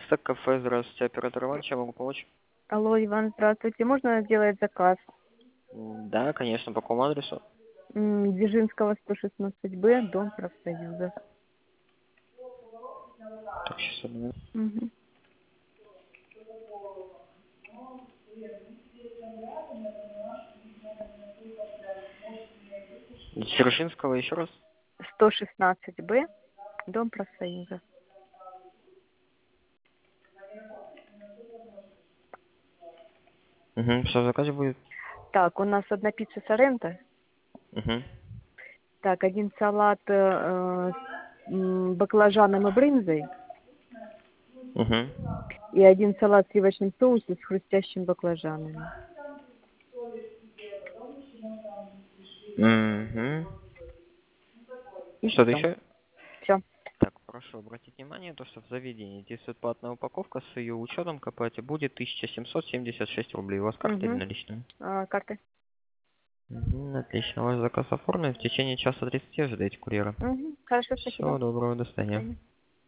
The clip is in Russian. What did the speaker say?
Стек кафе, здравствуйте, оператор Иван, чем могу помочь? Алло, Иван, здравствуйте. Можно сделать заказ? Да, конечно, по какому адресу? Дзержинского, 116Б, Дом профсоюза. Так, сейчас одну. Мгм. Дзержинского еще раз? 116Б, Дом профсоюза. Угу, что в заказе будет? Так, у нас одна пицца Соренто. Угу. Так, один салат с баклажаном и брынзой. Угу. И один салат в сливочном соусе с хрустящими баклажанами. Угу. И Что-то все. еще? Все. Так, прошу обратить внимание, то, что в заведении действует платная упаковка, с ее учетом к оплате будет 1776 рублей. У вас карта или Угу. наличная? Карты. Отлично, ваш заказ оформлен. В течение часа 30 ожидайте курьера. Угу. Хорошо, спасибо. Всего доброго, до До свидания. свидания.